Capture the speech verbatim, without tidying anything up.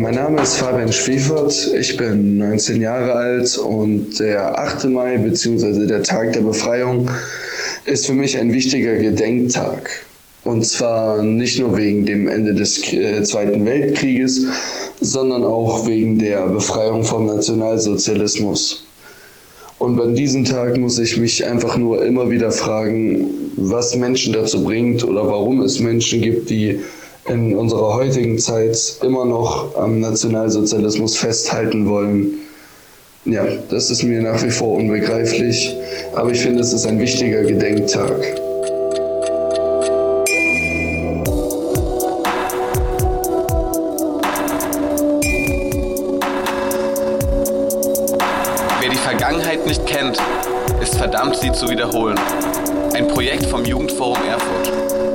Mein Name ist Fabian Schwiefert, ich bin neunzehn Jahre alt und der achte Mai bzw. der Tag der Befreiung ist für mich ein wichtiger Gedenktag. Und zwar nicht nur wegen dem Ende des Zweiten Weltkrieges, sondern auch wegen der Befreiung vom Nationalsozialismus. Und an diesem Tag muss ich mich einfach nur immer wieder fragen, was Menschen dazu bringt oder warum es Menschen gibt, die in unserer heutigen Zeit immer noch am Nationalsozialismus festhalten wollen. Ja, das ist mir nach wie vor unbegreiflich, aber ich finde, es ist ein wichtiger Gedenktag. Wer die Vergangenheit nicht kennt, ist verdammt, sie zu wiederholen. Ein Projekt vom Jugendforum Erfurt.